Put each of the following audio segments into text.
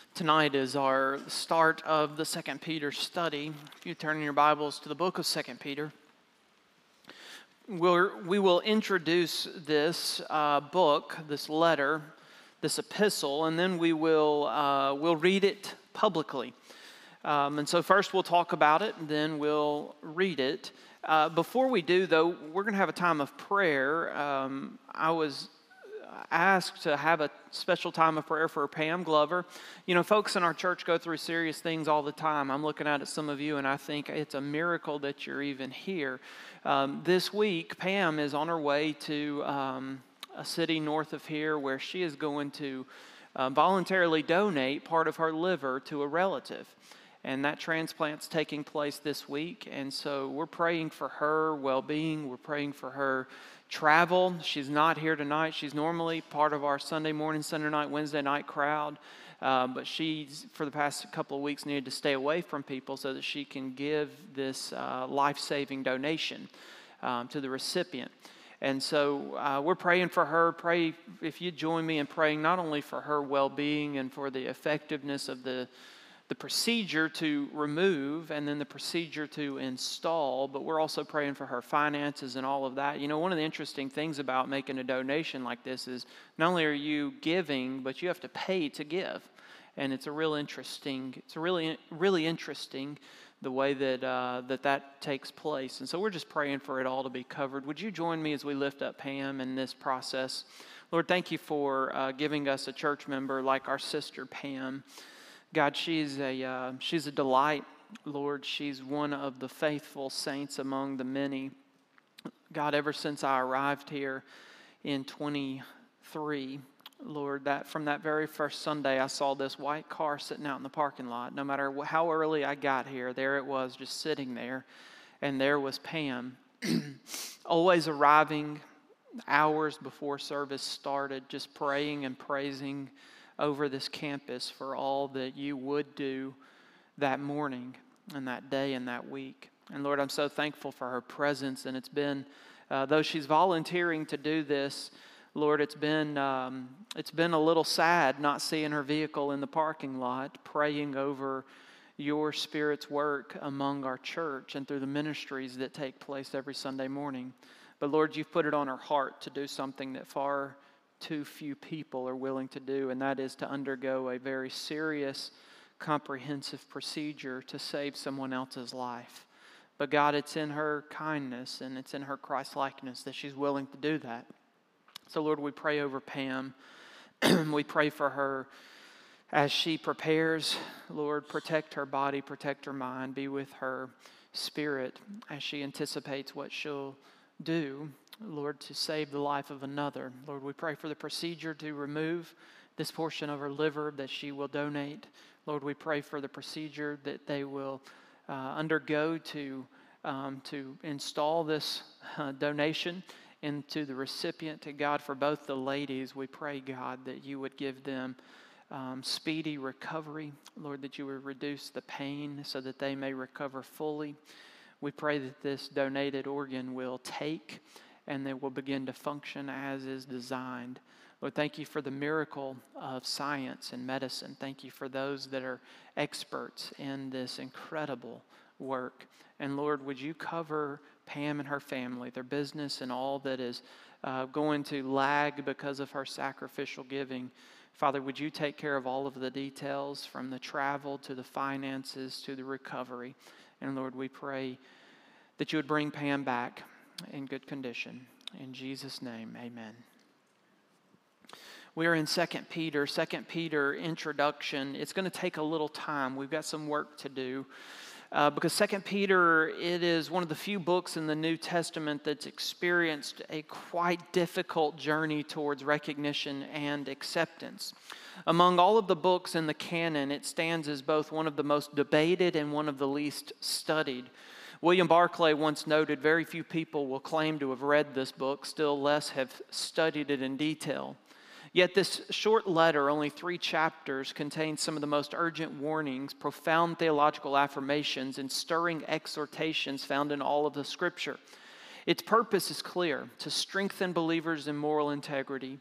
Tonight is our start of the 2 Peter study. If you turn in your Bibles to the book of 2 Peter, we will introduce this book, this letter, this epistle, and then we'll read it publicly. And so first we'll talk about it, and then we'll read it. Before we do, though, we're going to have a time of prayer. I was asked to have a special time of prayer for Pam Glover. You know, folks in our church go through serious things all the time. I'm looking at some of you, and I think it's a miracle that you're even here. This week, Pam is on her way to a city north of here where she is going to voluntarily donate part of her liver to a relative. And that transplant's taking place this week, and so we're praying for her well-being. We're praying for her travel. She's not here tonight. She's normally part of our Sunday morning, Sunday night, Wednesday night crowd, but she's, for the past couple of weeks, needed to stay away from people so that she can give this life-saving donation to the recipient. And so we're praying for her. Pray if you join me in praying not only for her well-being and for the effectiveness of the procedure to remove and then the procedure to install, but we're also praying for her finances and all of that. You know, one of the interesting things about making a donation like this is not only are you giving, but you have to pay to give. And it's really interesting the way that that takes place. And so we're just praying for it all to be covered. Would you join me as we lift up Pam in this process? Lord, thank you for giving us a church member like our sister Pam. God, she's a delight, Lord. She's one of the faithful saints among the many. God, ever since I arrived here in 23, Lord, that from that very first Sunday, I saw this white car sitting out in the parking lot. No matter how early I got here, there it was just sitting there, and there was Pam, always arriving hours before service started, just praying and praising over this campus for all that you would do that morning and that day and that week. And Lord, I'm so thankful for her presence. And it's been, though she's volunteering to do this, Lord, it's been a little sad not seeing her vehicle in the parking lot, praying over your Spirit's work among our church and through the ministries that take place every Sunday morning. But Lord, you've put it on her heart to do something that far too few people are willing to do, and that is to undergo a very serious, comprehensive procedure to save someone else's life. But God, it's in her kindness and it's in her Christ-likeness that she's willing to do that. So Lord, we pray over Pam. We pray for her as she prepares. Lord, protect her body, protect her mind, be with her spirit as she anticipates what she'll do, Lord, to save the life of another. Lord, we pray for the procedure to remove this portion of her liver that she will donate. Lord, we pray for the procedure that they will undergo to install this donation into the recipient. To God, for both the ladies, we pray, God, that you would give them speedy recovery. Lord, that you would reduce the pain so that they may recover fully. We pray that this donated organ will take and they will begin to function as is designed. Lord, thank you for the miracle of science and medicine. Thank you for those that are experts in this incredible work. And Lord, would you cover Pam and her family, their business, and all that is going to lag because of her sacrificial giving. Father, would you take care of all of the details from the travel to the finances to the recovery? And Lord, we pray that you would bring Pam back in good condition. In Jesus' name, amen. We are in 2 Peter. 2 Peter introduction. It's going to take a little time. We've got some work to do. Because 2 Peter, it is one of the few books in the New Testament that's experienced a quite difficult journey towards recognition and acceptance. Among all of the books in the canon, it stands as both one of the most debated and one of the least studied. William Barclay once noted, very few people will claim to have read this book, still less have studied it in detail. Yet this short letter, only 3 chapters, contains some of the most urgent warnings, profound theological affirmations, and stirring exhortations found in all of the Scripture. Its purpose is clear: to strengthen believers in moral integrity,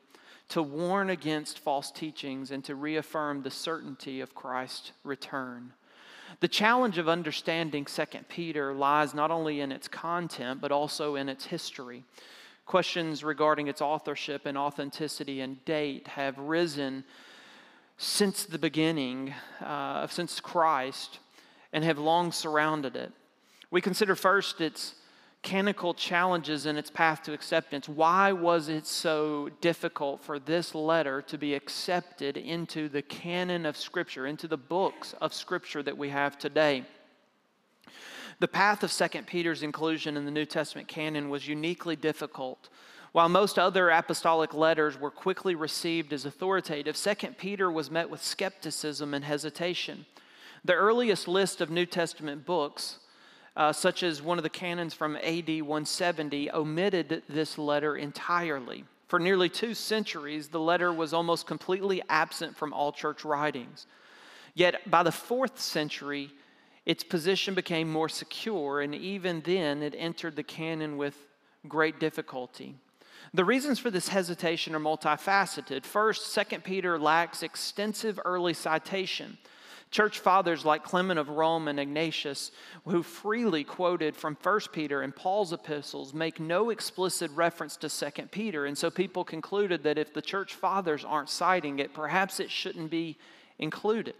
to warn against false teachings, and to reaffirm the certainty of Christ's return. The challenge of understanding 2 Peter lies not only in its content, but also in its history. Questions regarding its authorship and authenticity and date have risen since the beginning, since Christ, and have long surrounded it. We consider first its canonical challenges and its path to acceptance. Why was it so difficult for this letter to be accepted into the canon of Scripture, into the books of Scripture that we have today? The path of 2 Peter's inclusion in the New Testament canon was uniquely difficult. While most other apostolic letters were quickly received as authoritative, 2 Peter was met with skepticism and hesitation. The earliest list of New Testament books, such as one of the canons from AD 170, omitted this letter entirely. For nearly 2 centuries, the letter was almost completely absent from all church writings. Yet by the 4th century, its position became more secure, and even then it entered the canon with great difficulty. The reasons for this hesitation are multifaceted. First, 2 Peter lacks extensive early citation. Church fathers like Clement of Rome and Ignatius, who freely quoted from 1 Peter and Paul's epistles, make no explicit reference to 2 Peter. And so people concluded that if the church fathers aren't citing it, perhaps it shouldn't be included.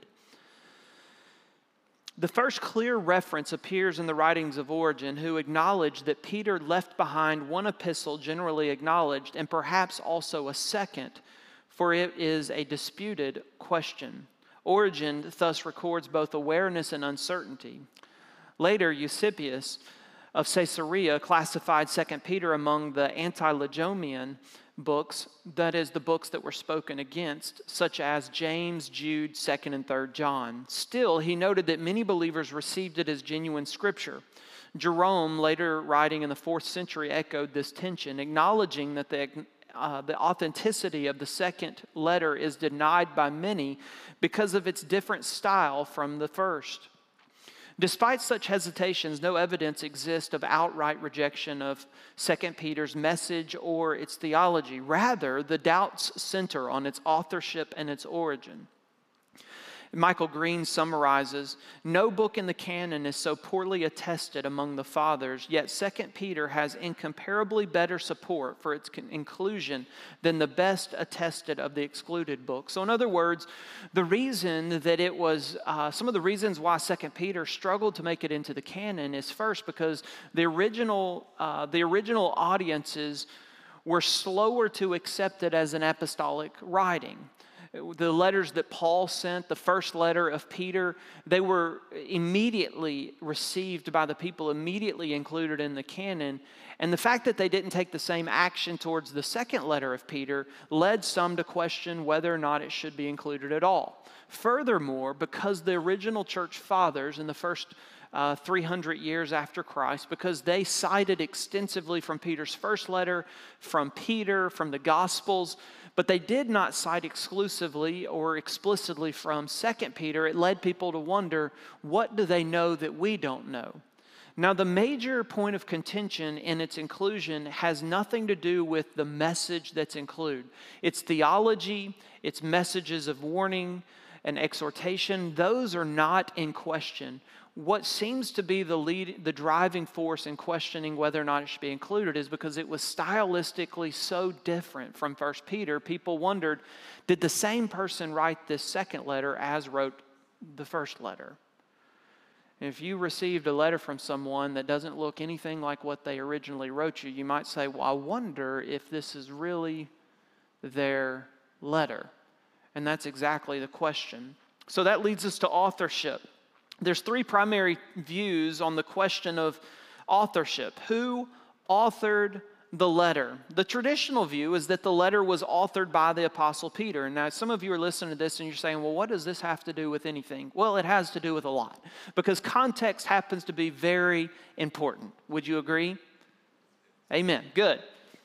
The first clear reference appears in the writings of Origen, who acknowledged that Peter left behind one epistle generally acknowledged, and perhaps also a second, for it is a disputed question. Origen thus records both awareness and uncertainty. Later, Eusebius of Caesarea classified 2 Peter among the antilegomian books, that is, the books that were spoken against, such as James, Jude, 2nd and 3rd John. Still, he noted that many believers received it as genuine scripture. Jerome, later writing in the 4th century, echoed this tension, acknowledging that the authenticity of the second letter is denied by many because of its different style from the first. Despite such hesitations, no evidence exists of outright rejection of 2 Peter's message or its theology. Rather, the doubts center on its authorship and its origin. Michael Green summarizes, no book in the canon is so poorly attested among the fathers, yet 2 Peter has incomparably better support for its inclusion than the best attested of the excluded books. So in other words, the reason that it was, some of the reasons why 2 Peter struggled to make it into the canon is first because the original audiences were slower to accept it as an apostolic writing. The letters that Paul sent, the first letter of Peter, they were immediately received by the people, immediately included in the canon. And the fact that they didn't take the same action towards the second letter of Peter led some to question whether or not it should be included at all. Furthermore, because the original church fathers in the first 300 years after Christ, because they cited extensively from Peter's first letter, from Peter, from the Gospels, but they did not cite exclusively or explicitly from 2 Peter. It led people to wonder, what do they know that we don't know? Now, the major point of contention in its inclusion has nothing to do with the message that's included. Its theology, its messages of warning and exhortation, those are not in question. What seems to be the driving force in questioning whether or not it should be included is because it was stylistically so different from 1 Peter. People wondered, did the same person write this second letter as wrote the first letter? If you received a letter from someone that doesn't look anything like what they originally wrote you, you might say, well, I wonder if this is really their letter. And that's exactly the question. So that leads us to authorship. There's 3 primary views on the question of authorship. Who authored the letter? The traditional view is that the letter was authored by the Apostle Peter. And now some of you are listening to this and you're saying, well, what does this have to do with anything? Well, it has to do with a lot, because context happens to be very important. Would you agree? Amen. Good.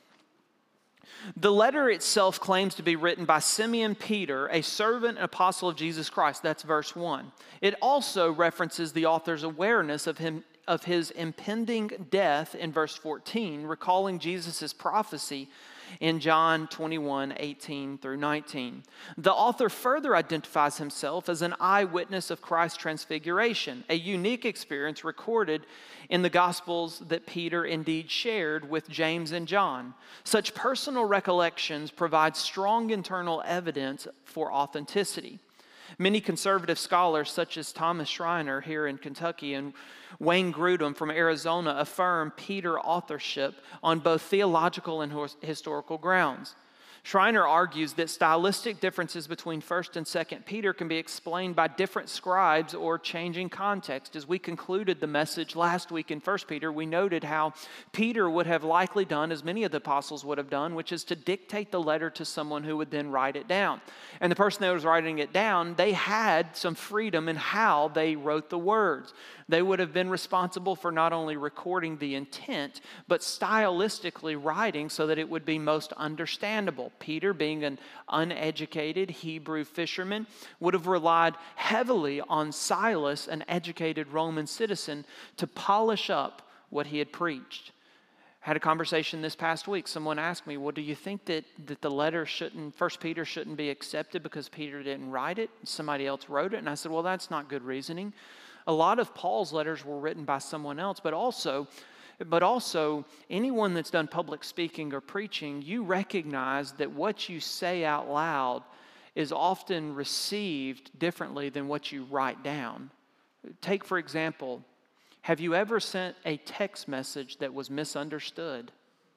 The letter itself claims to be written by Simeon Peter, a servant and apostle of Jesus Christ. That's verse 1. It also references the author's awareness of his impending death in verse 14, recalling Jesus' prophecy in John 21:18 through 19. The author further identifies himself as an eyewitness of Christ's transfiguration, a unique experience recorded in the Gospels that Peter indeed shared with James and John. Such personal recollections provide strong internal evidence for authenticity. Many conservative scholars, such as Thomas Schreiner here in Kentucky and Wayne Grudem from Arizona, affirm Peter authorship on both theological and historical grounds. Schreiner argues that stylistic differences between 1st and 2nd Peter can be explained by different scribes or changing context. As we concluded the message last week in 1 Peter, we noted how Peter would have likely done, as many of the apostles would have done, which is to dictate the letter to someone who would then write it down. And the person that was writing it down, they had some freedom in how they wrote the words. They would have been responsible for not only recording the intent, but stylistically writing so that it would be most understandable. Peter, being an uneducated Hebrew fisherman, would have relied heavily on Silas, an educated Roman citizen, to polish up what he had preached. I had a conversation this past week. Someone asked me, well, do you think that the letter shouldn't, 1 Peter shouldn't be accepted because Peter didn't write it? Somebody else wrote it. And I said, well, that's not good reasoning. A lot of Paul's letters were written by someone else, but also anyone that's done public speaking or preaching, you recognize that what you say out loud is often received differently than what you write down. Take, for example, have you ever sent a text message that was misunderstood?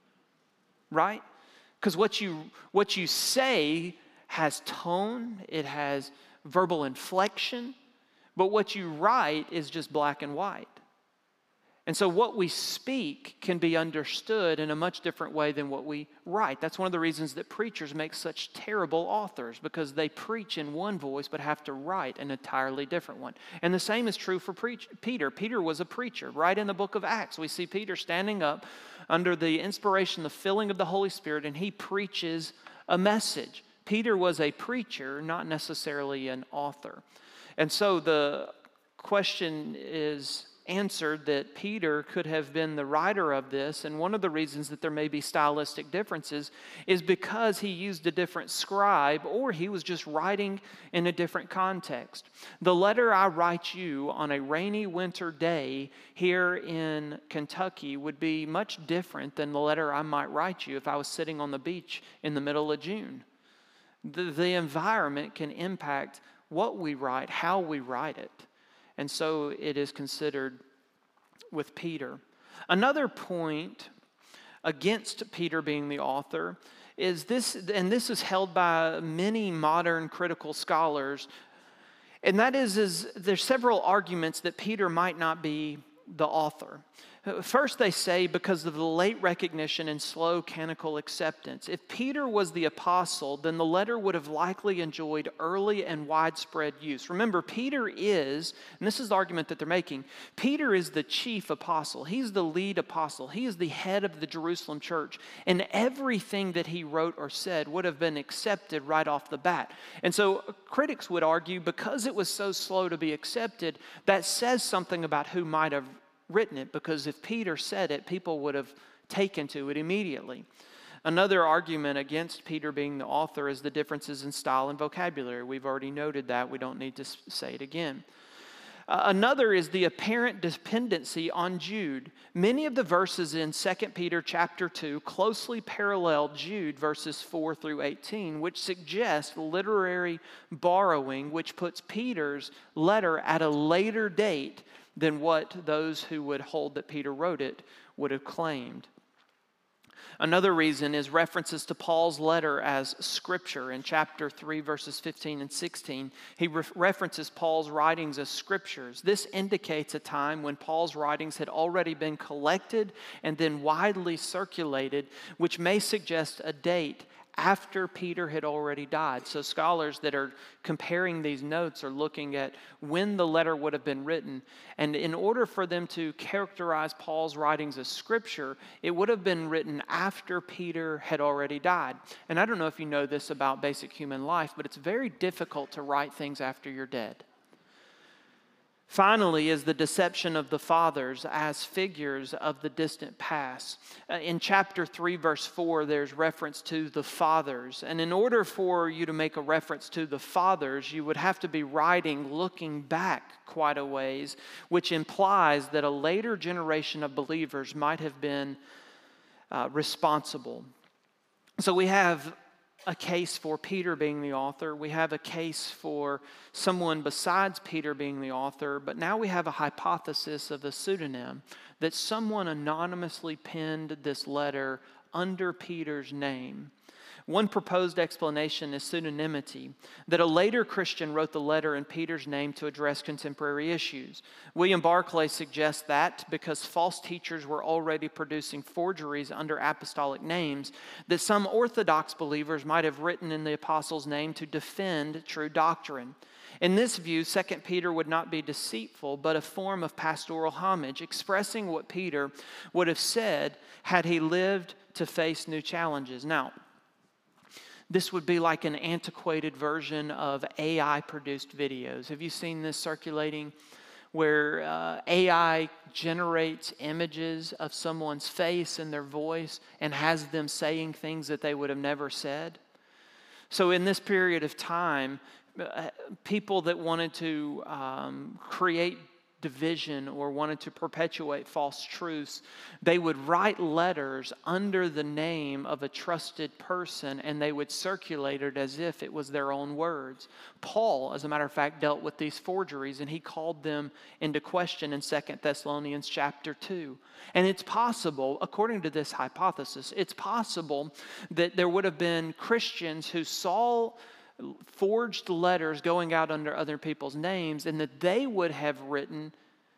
Right? Because what you say has tone, it has verbal inflection, but what you write is just black and white. And so what we speak can be understood in a much different way than what we write. That's one of the reasons that preachers make such terrible authors, because they preach in one voice but have to write an entirely different one. And the same is true for Peter. Peter was a preacher. Right in the book of Acts, we see Peter standing up under the inspiration, the filling of the Holy Spirit, and he preaches a message. Peter was a preacher, not necessarily an author. And so the question is answered that Peter could have been the writer of this, and one of the reasons that there may be stylistic differences is because he used a different scribe, or he was just writing in a different context. The letter I write you on a rainy winter day here in Kentucky would be much different than the letter I might write you if I was sitting on the beach in the middle of June. The environment can impact what we write, how we write it. And so it is considered with Peter. Another point against Peter being the author is this, and this is held by many modern critical scholars, and that is there's several arguments that Peter might not be the author. First, they say because of the late recognition and slow canonical acceptance. If Peter was the apostle, then the letter would have likely enjoyed early and widespread use. Remember, Peter is, and this is the argument that they're making, Peter is the chief apostle. He's the lead apostle. He is the head of the Jerusalem church. And everything that he wrote or said would have been accepted right off the bat. And so critics would argue because it was so slow to be accepted, that says something about who might have written it, because if Peter said it, people would have taken to it immediately. Another argument against Peter being the author is the differences in style and vocabulary. We've already noted that. We don't need to say it again. Another is the apparent dependency on Jude. Many of the verses in 2 Peter chapter 2 closely parallel Jude verses 4 through 18, which suggest literary borrowing, which puts Peter's letter at a later date than what those who would hold that Peter wrote it would have claimed. Another reason is references to Paul's letter as scripture. In chapter 3, verses 15 and 16, he references Paul's writings as scriptures. This indicates a time when Paul's writings had already been collected and then widely circulated, which may suggest a date after Peter had already died. So scholars that are comparing these notes are looking at when the letter would have been written. And in order for them to characterize Paul's writings as scripture, it would have been written after Peter had already died. And I don't know if you know this about basic human life, but it's very difficult to write things after you're dead. Finally, is the deception of the fathers as figures of the distant past. In chapter 3, verse 4, there's reference to the fathers. And in order for you to make a reference to the fathers, you would have to be writing looking back quite a ways, which implies that a later generation of believers might have been responsible. So we have a case for Peter being the author. We have a case for someone besides Peter being the author. But now we have a hypothesis of a pseudonym, that someone anonymously penned this letter under Peter's name. One proposed explanation is pseudonymity, that a later Christian wrote the letter in Peter's name to address contemporary issues. William Barclay suggests that because false teachers were already producing forgeries under apostolic names, that some Orthodox believers might have written in the apostle's name to defend true doctrine. In this view, 2 Peter would not be deceitful, but a form of pastoral homage, expressing what Peter would have said had he lived to face new challenges. Now, this would be like an antiquated version of AI-produced videos. Have you seen this circulating where AI generates images of someone's face and their voice and has them saying things that they would have never said? So in this period of time, people that wanted to create division or wanted to perpetuate false truths, they would write letters under the name of a trusted person and they would circulate it as if it was their own words. Paul, as a matter of fact, dealt with these forgeries and he called them into question in 2 Thessalonians chapter 2. And it's possible, according to this hypothesis, it's possible that there would have been Christians who saw forged letters going out under other people's names, and that they would have written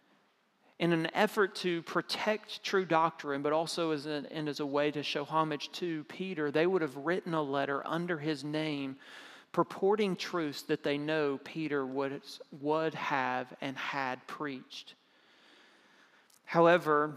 in an effort to protect true doctrine, but also as a way to show homage to Peter. They would have written a letter under his name purporting truths that they know Peter would have and had preached. However,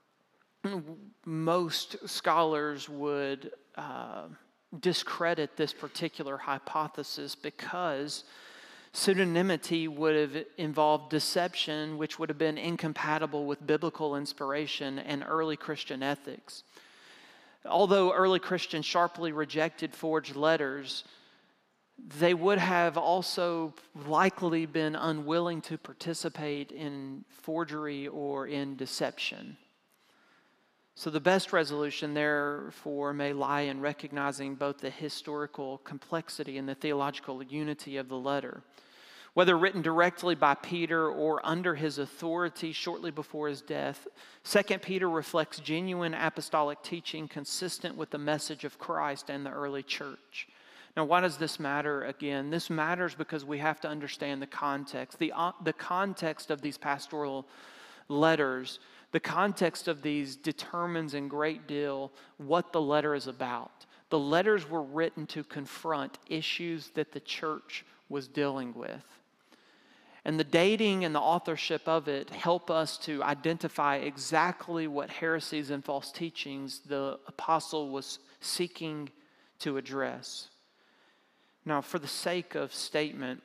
most scholars would discredit this particular hypothesis because pseudonymity would have involved deception, which would have been incompatible with biblical inspiration and early Christian ethics. Although early Christians sharply rejected forged letters, they would have also likely been unwilling to participate in forgery or in deception. So the best resolution, therefore, may lie in recognizing both the historical complexity and the theological unity of the letter. Whether written directly by Peter or under his authority shortly before his death, 2 Peter reflects genuine apostolic teaching consistent with the message of Christ and the early church. Now, why does this matter? Again, this matters because we have to understand the context. The context of these pastoral letters, the context of these determines in great deal what the letter is about. The letters were written to confront issues that the church was dealing with. And the dating and the authorship of it help us to identify exactly what heresies and false teachings the apostle was seeking to address. Now, for the sake of statement,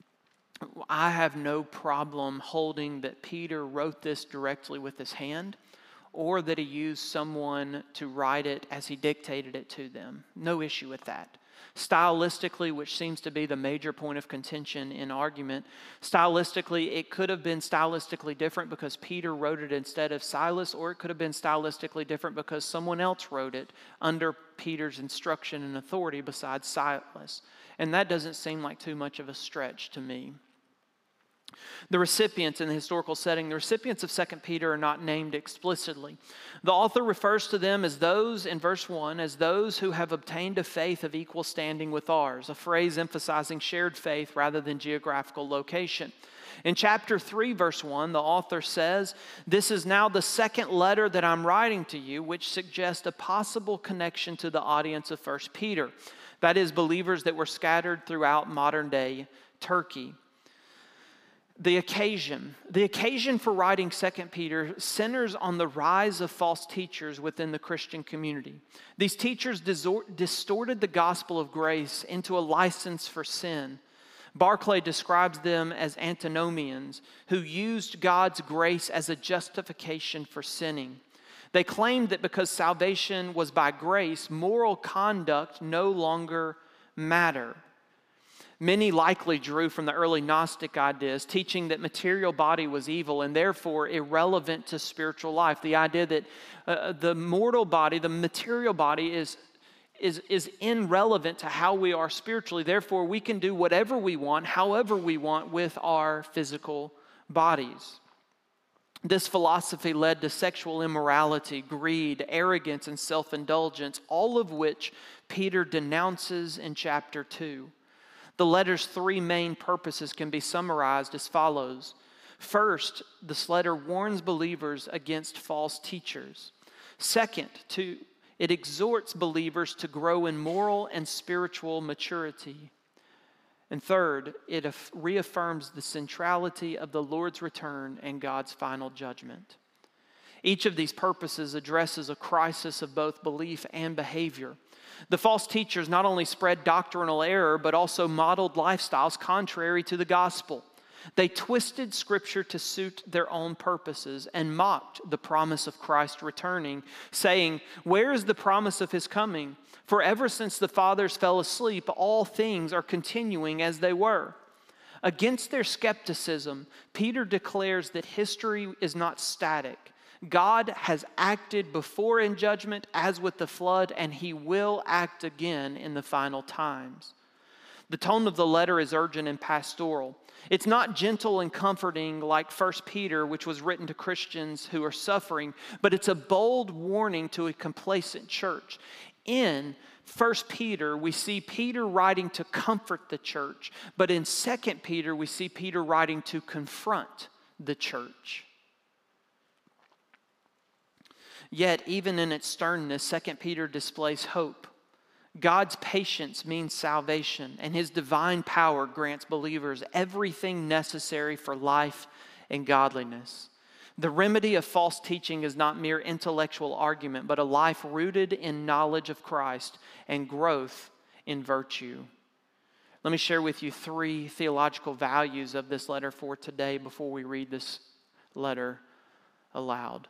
I have no problem holding that Peter wrote this directly with his hand or that he used someone to write it as he dictated it to them. No issue with that. Stylistically, which seems to be the major point of contention in argument, stylistically, it could have been stylistically different because Peter wrote it instead of Silas, or it could have been stylistically different because someone else wrote it under Peter's instruction and authority besides Silas. And that doesn't seem like too much of a stretch to me. The recipients in the historical setting, the recipients of 2 Peter are not named explicitly. The author refers to them as those, in verse 1, as those who have obtained a faith of equal standing with ours, a phrase emphasizing shared faith rather than geographical location. In chapter 3, verse 1, the author says, "This is now the second letter that I'm writing to you," which suggests a possible connection to the audience of 1 Peter. That is, believers that were scattered throughout modern-day Turkey. The occasion for writing 2 Peter centers on the rise of false teachers within the Christian community. These teachers distorted the gospel of grace into a license for sin. Barclay describes them as antinomians who used God's grace as a justification for sinning. They claimed that because salvation was by grace, moral conduct no longer mattered. Many likely drew from the early Gnostic ideas, teaching that material body was evil and therefore irrelevant to spiritual life. The idea that the mortal body, the material body, is irrelevant to how we are spiritually. Therefore, we can do whatever we want, however we want with our physical bodies. This philosophy led to sexual immorality, greed, arrogance, and self-indulgence, all of which Peter denounces in chapter 2. The letter's three main purposes can be summarized as follows. First, this letter warns believers against false teachers. Second, it exhorts believers to grow in moral and spiritual maturity. And third, it reaffirms the centrality of the Lord's return and God's final judgment. Each of these purposes addresses a crisis of both belief and behavior. The false teachers not only spread doctrinal error, but also modeled lifestyles contrary to the gospel. They twisted Scripture to suit their own purposes and mocked the promise of Christ returning, saying, "Where is the promise of His coming? For ever since the fathers fell asleep, all things are continuing as they were." Against their skepticism, Peter declares that history is not static. God has acted before in judgment, as with the flood, and He will act again in the final times. The tone of the letter is urgent and pastoral. It's not gentle and comforting like 1 Peter, which was written to Christians who are suffering, but it's a bold warning to a complacent church. In 1 Peter, we see Peter writing to comfort the church, but in 2 Peter, we see Peter writing to confront the church. Yet, even in its sternness, 2 Peter displays hope. God's patience means salvation, and His divine power grants believers everything necessary for life and godliness. The remedy of false teaching is not mere intellectual argument, but a life rooted in knowledge of Christ and growth in virtue. Let me share with you three theological values of this letter for today before we read this letter aloud.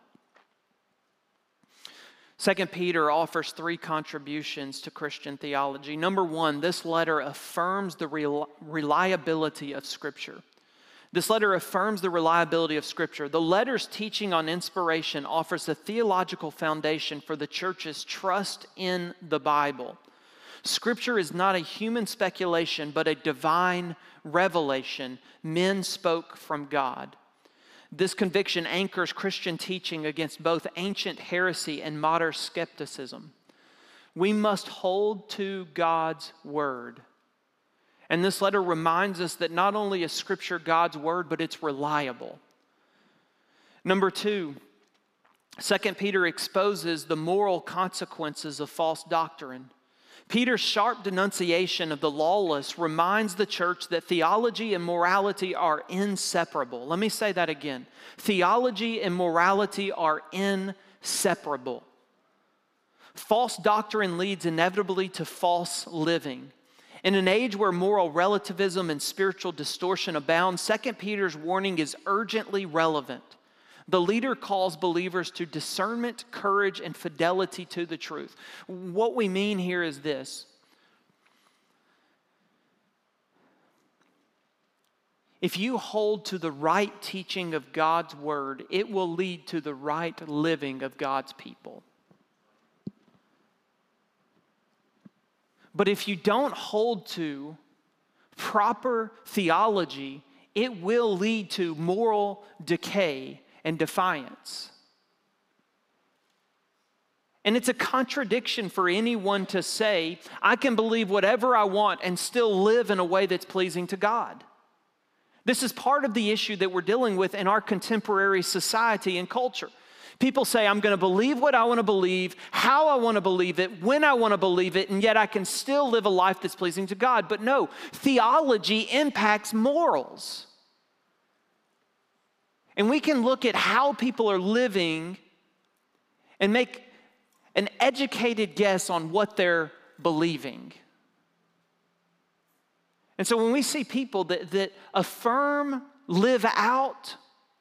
2 Peter offers three contributions to Christian theology. Number one, this letter affirms the reliability of Scripture. This letter affirms the reliability of Scripture. The letter's teaching on inspiration offers a theological foundation for the church's trust in the Bible. Scripture is not a human speculation, but a divine revelation. Men spoke from God. This conviction anchors Christian teaching against both ancient heresy and modern skepticism. We must hold to God's word. And this letter reminds us that not only is Scripture God's word, but it's reliable. Number two, 2 Peter exposes the moral consequences of false doctrine. Peter's sharp denunciation of the lawless reminds the church that theology and morality are inseparable. Let me say that again. Theology and morality are inseparable. False doctrine leads inevitably to false living. In an age where moral relativism and spiritual distortion abound, 2 Peter's warning is urgently relevant. The leader calls believers to discernment, courage, and fidelity to the truth. What we mean here is this. If you hold to the right teaching of God's word, it will lead to the right living of God's people. But if you don't hold to proper theology, it will lead to moral decay and defiance. And it's a contradiction for anyone to say, I can believe whatever I want and still live in a way that's pleasing to God. This is part of the issue that we're dealing with in our contemporary society and culture. People say, I'm going to believe what I want to believe, how I want to believe it, when I want to believe it, and yet I can still live a life that's pleasing to God. But no, theology impacts morals. And we can look at how people are living and make an educated guess on what they're believing. And so when we see people that affirm, live out,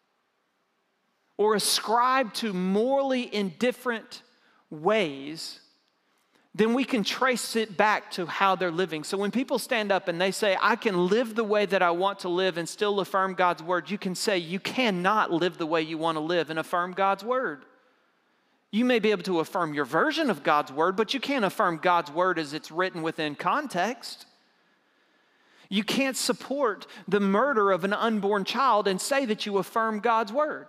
or ascribe to morally indifferent ways, then we can trace it back to how they're living. So when people stand up and they say, I can live the way that I want to live and still affirm God's word, you can say you cannot live the way you want to live and affirm God's word. You may be able to affirm your version of God's word, but you can't affirm God's word as it's written within context. You can't support the murder of an unborn child and say that you affirm God's word.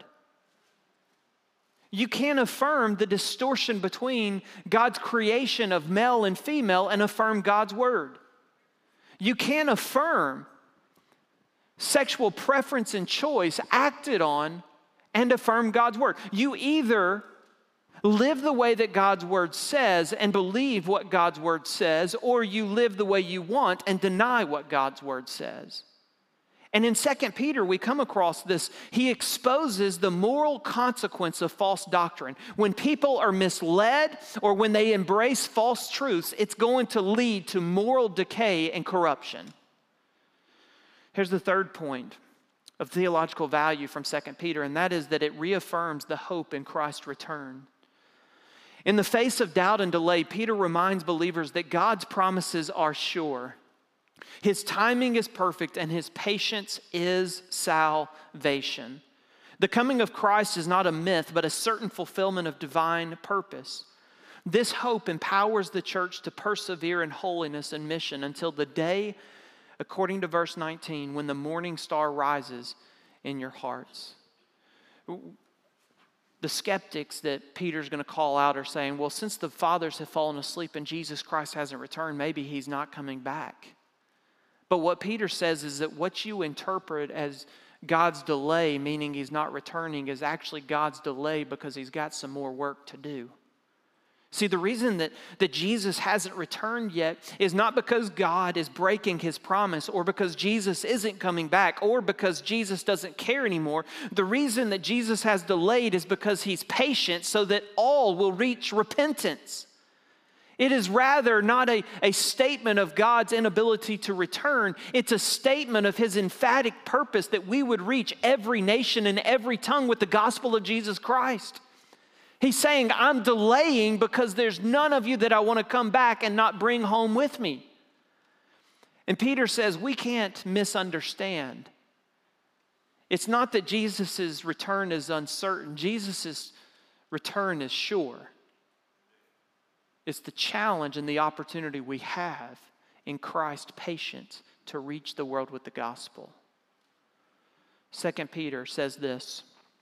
You can't affirm the distortion between God's creation of male and female and affirm God's word. You can't affirm sexual preference and choice acted on and affirm God's word. You either live the way that God's word says and believe what God's word says, or you live the way you want and deny what God's word says. And in 2 Peter, we come across this. He exposes the moral consequence of false doctrine. When people are misled or when they embrace false truths, it's going to lead to moral decay and corruption. Here's the third point of theological value from 2 Peter, and that is that it reaffirms the hope in Christ's return. In the face of doubt and delay, Peter reminds believers that God's promises are sure. His timing is perfect and his patience is salvation. The coming of Christ is not a myth, but a certain fulfillment of divine purpose. This hope empowers the church to persevere in holiness and mission until the day, according to verse 19, when the morning star rises in your hearts. The skeptics that Peter's going to call out are saying, well, since the fathers have fallen asleep and Jesus Christ hasn't returned, maybe he's not coming back. But what Peter says is that what you interpret as God's delay, meaning he's not returning, is actually God's delay because he's got some more work to do. See, the reason that Jesus hasn't returned yet is not because God is breaking his promise or because Jesus isn't coming back or because Jesus doesn't care anymore. The reason that Jesus has delayed is because he's patient so that all will reach repentance. It is rather not a statement of God's inability to return. It's a statement of his emphatic purpose that we would reach every nation and every tongue with the gospel of Jesus Christ. He's saying, I'm delaying because there's none of you that I want to come back and not bring home with me. And Peter says, we can't misunderstand. It's not that Jesus' return is uncertain. Jesus' return is sure. It's the challenge and the opportunity we have in Christ's patience to reach the world with the gospel. 2 Peter says this,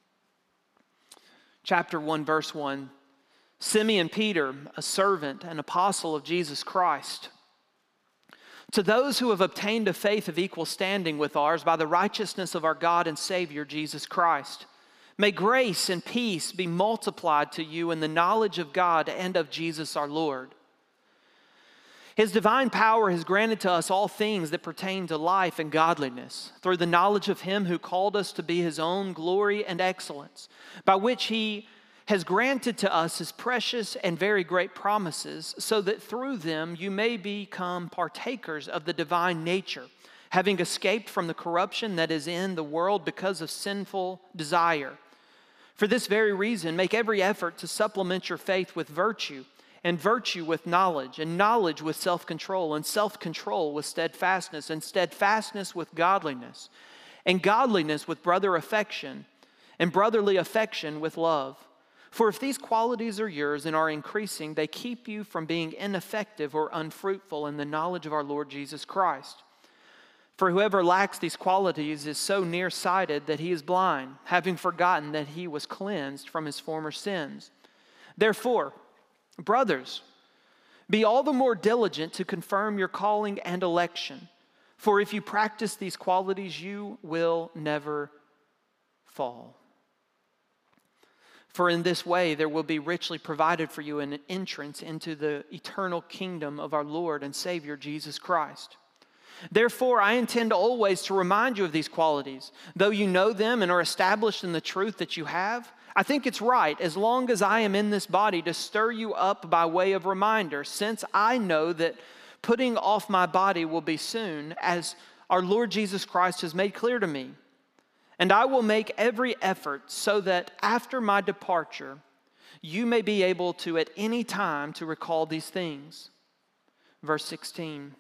chapter 1, verse 1, Simeon Peter, a servant and apostle of Jesus Christ, to those who have obtained a faith of equal standing with ours by the righteousness of our God and Savior, Jesus Christ, may grace and peace be multiplied to you in the knowledge of God and of Jesus our Lord. His divine power has granted to us all things that pertain to life and godliness through the knowledge of him who called us to be his own glory and excellence, by which he has granted to us his precious and very great promises, so that through them you may become partakers of the divine nature, having escaped from the corruption that is in the world because of sinful desire. For this very reason, make every effort to supplement your faith with virtue, and virtue with knowledge, and knowledge with self-control, and self-control with steadfastness, and steadfastness with godliness, and godliness with brother affection, and brotherly affection with love. For if these qualities are yours and are increasing, they keep you from being ineffective or unfruitful in the knowledge of our Lord Jesus Christ. For whoever lacks these qualities is so nearsighted that he is blind, having forgotten that he was cleansed from his former sins. Therefore, brothers, be all the more diligent to confirm your calling and election. For if you practice these qualities, you will never fall. For in this way there will be richly provided for you an entrance into the eternal kingdom of our Lord and Savior Jesus Christ. Therefore, I intend always to remind you of these qualities, though you know them and are established in the truth that you have. I think it's right, as long as I am in this body, to stir you up by way of reminder, since I know that Putting off my body will be soon, as our Lord Jesus Christ has made clear to me. And I will make every effort so that after my departure, you may be able to at any time to recall these things. Verse 16.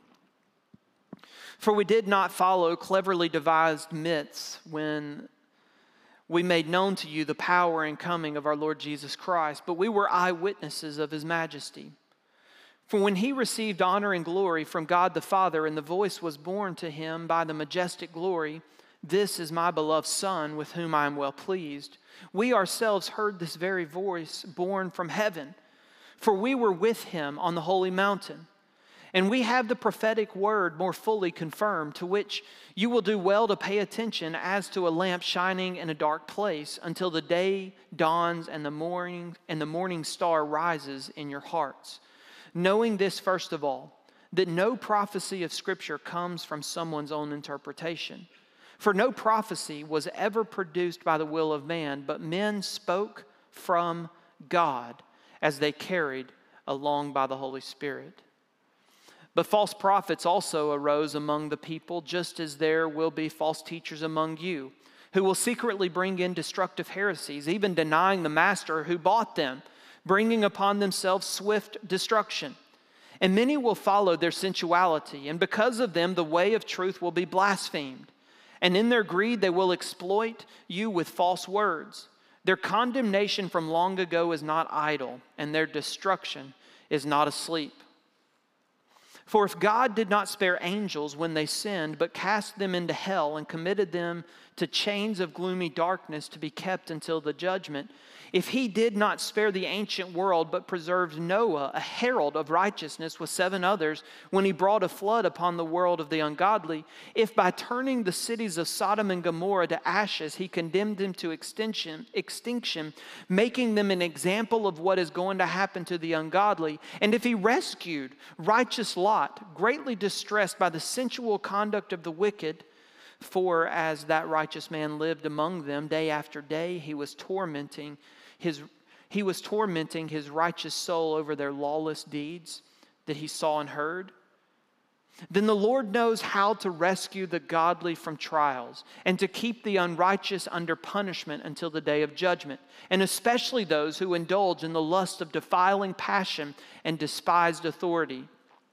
For we did not follow cleverly devised myths when we made known to you the power and coming of our Lord Jesus Christ, but we were eyewitnesses of his majesty. For when he received honor and glory from God the Father, and the voice was borne to him by the majestic glory, "This is my beloved Son, with whom I am well pleased," we ourselves heard this very voice borne from heaven. For we were with him on the holy mountain. And we have the prophetic word more fully confirmed, to which you will do well to pay attention as to a lamp shining in a dark place until the day dawns and the morning star rises in your hearts. Knowing this, first of all, that no prophecy of Scripture comes from someone's own interpretation. For no prophecy was ever produced by the will of man, but men spoke from God as they carried along by the Holy Spirit. But false prophets also arose among the people, just as there will be false teachers among you, who will secretly bring in destructive heresies, even denying the master who bought them, bringing upon themselves swift destruction. And many will follow their sensuality, and because of them the way of truth will be blasphemed. And in their greed they will exploit you with false words. Their condemnation from long ago is not idle, and their destruction is not asleep. For if God did not spare angels when they sinned, but cast them into hell and committed them to chains of gloomy darkness to be kept until the judgment, if he did not spare the ancient world, but preserved Noah, a herald of righteousness, with 7 others, when he brought a flood upon the world of the ungodly, if by turning the cities of Sodom and Gomorrah to ashes, he condemned them to extinction, making them an example of what is going to happen to the ungodly, and if he rescued righteous Lot, greatly distressed by the sensual conduct of the wicked, for as that righteous man lived among them day after day, he was tormenting his righteous soul over their lawless deeds that he saw and heard. Then the Lord knows how to rescue the godly from trials and to keep the unrighteous under punishment until the day of judgment, and especially those who indulge in the lust of defiling passion and despised authority.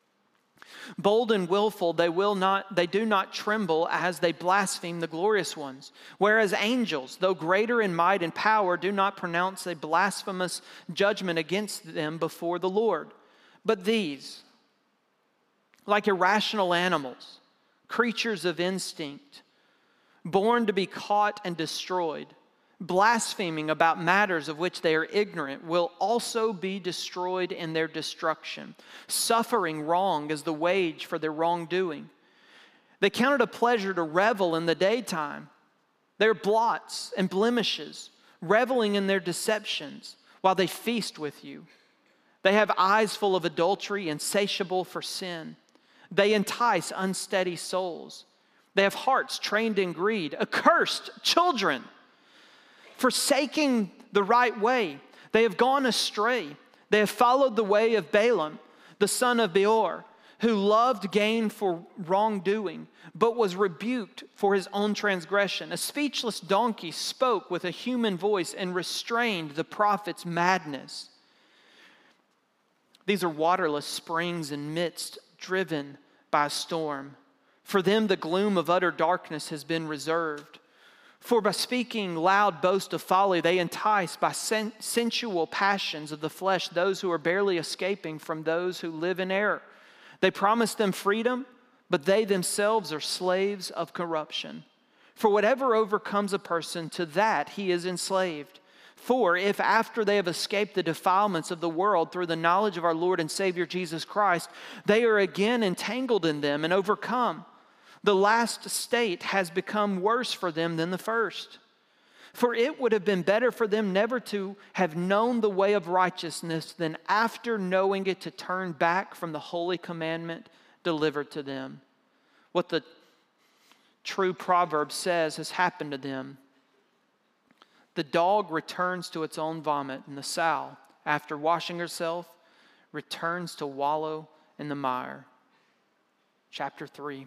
Bold and willful, they do not tremble as they blaspheme the glorious ones. Whereas angels, though greater in might and power, do not pronounce a blasphemous judgment against them before the Lord. But these, like irrational animals, creatures of instinct, born to be caught and destroyed, blaspheming about matters of which they are ignorant, will also be destroyed in their destruction, suffering wrong as the wage for their wrongdoing. They count it a pleasure to revel in the daytime. Their blots and blemishes, reveling in their deceptions while they feast with you. They have eyes full of adultery, insatiable for sin. They entice unsteady souls. They have hearts trained in greed, accursed children. Forsaking the right way, they have gone astray. They have followed the way of Balaam, the son of Beor, who loved gain for wrongdoing, but was rebuked for his own transgression. A speechless donkey spoke with a human voice and restrained the prophet's madness. These are waterless springs in midst, driven by a storm. For them the gloom of utter darkness has been reserved. For by speaking loud boast of folly, they entice by sensual passions of the flesh those who are barely escaping from those who live in error. They promise them freedom, but they themselves are slaves of corruption. For whatever overcomes a person, to that he is enslaved. For if after they have escaped the defilements of the world through the knowledge of our Lord and Savior Jesus Christ, they are again entangled in them and overcome, the last state has become worse for them than the first. For it would have been better for them never to have known the way of righteousness than after knowing it to turn back from the holy commandment delivered to them. What the true proverb says has happened to them. The dog returns to its own vomit, and the sow, after washing herself, returns to wallow in the mire. chapter 3.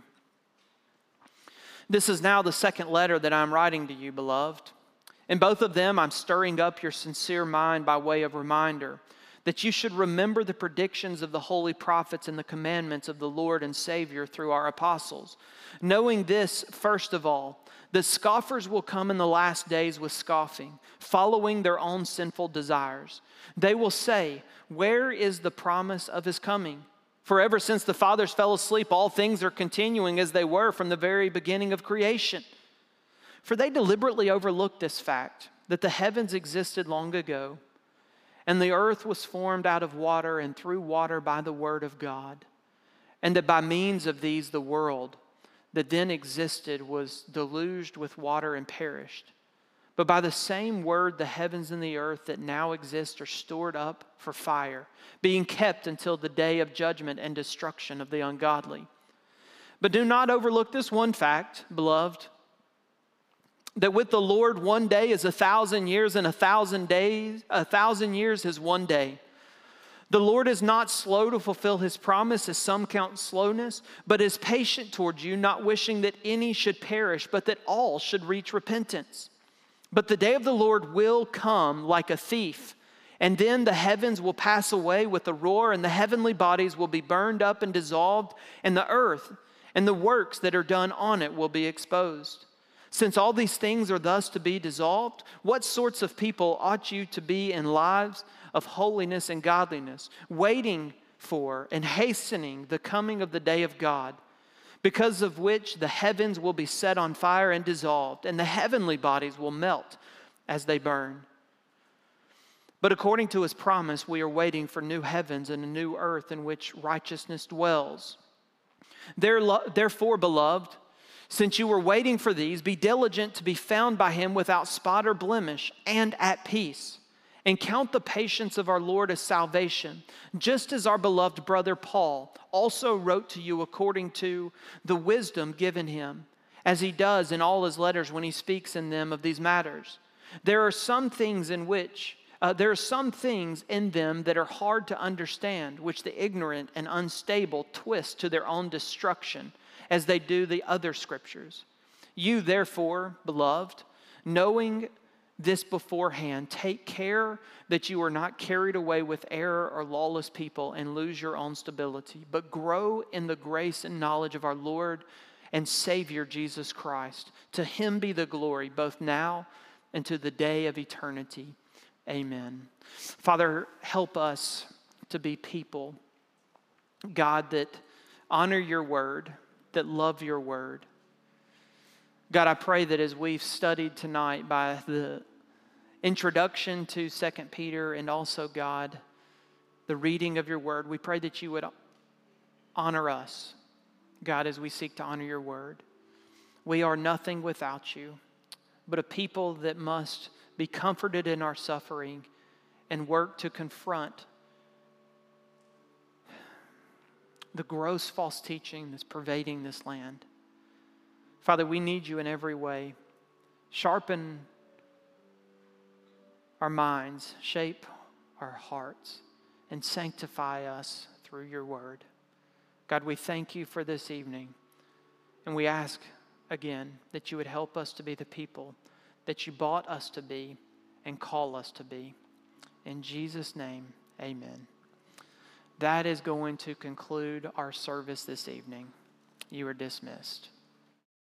This is now the second letter that I'm writing to you, beloved. In both of them, I'm stirring up your sincere mind by way of reminder that you should remember the predictions of the holy prophets and the commandments of the Lord and Savior through our apostles. Knowing this, first of all, the scoffers will come in the last days with scoffing, following their own sinful desires. They will say, "Where is the promise of his coming? For ever since the fathers fell asleep, all things are continuing as they were from the very beginning of creation." For they deliberately overlooked this fact, that the heavens existed long ago, and the earth was formed out of water and through water by the word of God, and that by means of these the world that then existed was deluged with water and perished. But by the same word the heavens and the earth that now exist are stored up for fire, being kept until the day of judgment and destruction of the ungodly. But do not overlook this one fact, beloved, that with the Lord 1 day is 1,000 years, and 1,000 years is 1 day. The Lord is not slow to fulfill his promise, as some count slowness, but is patient towards you, not wishing that any should perish, but that all should reach repentance. But the day of the Lord will come like a thief, and then the heavens will pass away with a roar, and the heavenly bodies will be burned up and dissolved, and the earth and the works that are done on it will be exposed. Since all these things are thus to be dissolved, what sorts of people ought you to be in lives of holiness and godliness, waiting for and hastening the coming of the day of God, because of which the heavens will be set on fire and dissolved, and the heavenly bodies will melt as they burn. But according to his promise, we are waiting for new heavens and a new earth in which righteousness dwells. Therefore, beloved, since you were waiting for these, be diligent to be found by him without spot or blemish and at peace. And count the patience of our Lord as salvation, just as our beloved brother Paul also wrote to you according to the wisdom given him, as he does in all his letters when he speaks in them of these matters. There are some things in them that are hard to understand, which the ignorant and unstable twist to their own destruction, as they do the other scriptures. You, therefore, beloved, knowing this beforehand, take care that you are not carried away with error or lawless people and lose your own stability, but grow in the grace and knowledge of our Lord and Savior Jesus Christ. To him be the glory both now and to the day of eternity. Amen. Father, help us to be people, God, that honor your word, that love your word. God, I pray that as we've studied tonight by the introduction to 2 Peter and also, God, the reading of your word, we pray that you would honor us, God, as we seek to honor your word. We are nothing without you, but a people that must be comforted in our suffering and work to confront the gross false teaching that's pervading this land. Father, we need you in every way. Sharpen our minds, shape our hearts, and sanctify us through your word. God, we thank you for this evening, and we ask again that you would help us to be the people that you bought us to be and call us to be. In Jesus' name, amen. That is going to conclude our service this evening. You are dismissed.